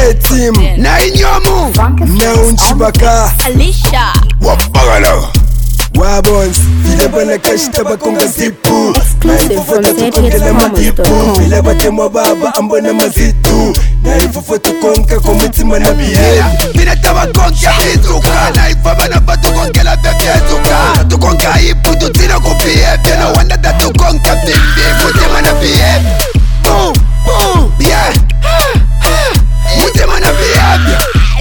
A-Team na inyomu na unchibaka Alicia wapagalo Wabons, vile bana kashta bakonga zipu Exclusive from ZHitsPromos.com. Vile bate mwababa ambona mazitu na ifufu tukonka komitima na biye Vile tawa konka izuka na ifaba na batu konke la bebe izuka Tukonka ipu tutino kubiye Vile wanda da tukonka bimbi mutima na biye Boom, boom, yeah mutima na biye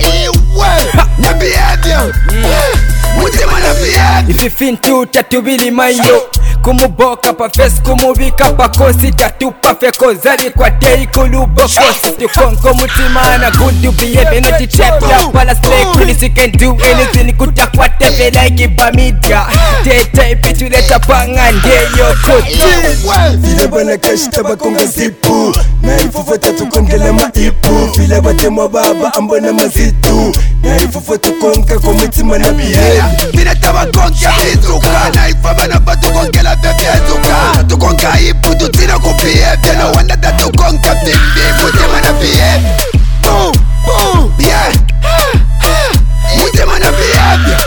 na biye mutima na biye Ififintu tatubili mayo kumuboka pa face kumubika pa kosi tatupa feko zari kwa tei kulubokosi tukonko mutima na good to behave not to trap ya pala slay police can do anything kutakwa tepe like ibamidya tete pitu leta panga ndeyo koti vile bana kashta bakonga zipu na ifufu tukongela maipu vile bate mwababa ambona mazitu na ifufu tukonka komitima na biye vile tawa konka izuka na ifaba na batu kongela bebe izuka tukonka ipu tutino kubiye vile wanda da tukonka bimbi mutima na biye boom, boom, yeah mutima na biye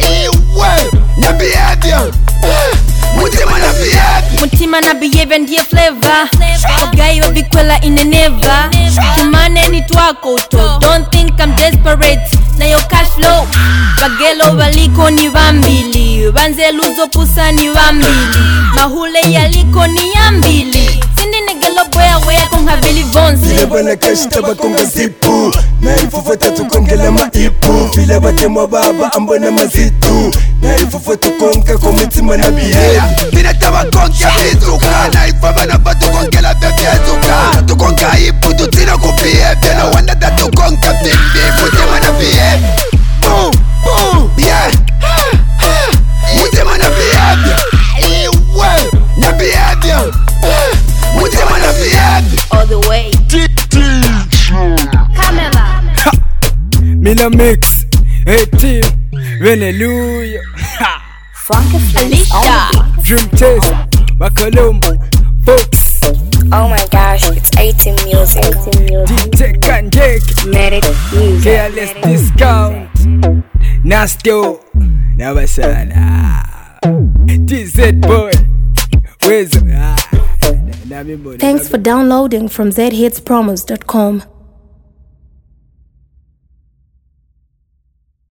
na biye mutima na biye Mutima na behavior ndiye flavor Ogai wa bikwela ineneva Kimane ni twako to Don't think I'm desperate Na yo cash flow Bagelo waliko ni wambili Wanze luzo pusa ni wambili Mahule yaliko ni yambili Sindi negelo boya wea kong havili vonse vile bana kashta bakonga zipu na ifufu tukongela maipu vile bate mwababa ambona mazitu na ifufu tukonka komitima na biye vile tawa konka izuka na ifaba na batu kongela bebe izuka tukonka ipu tutino kubiye vile wanda da tukonka bimbi mutima na biye boom, boom, yeah mutima na biye na biye mutima na biye All the way Camera Mina mix A-Team Hallelujah Alicia Dream Chase Bakalombo Fox Oh my gosh, it's A-Team Music. DJ Kandek Medic Music. Careless Discount Nastio Nabasana TZ Boy Wezo Thanks for downloading from ZHitsPromos.com.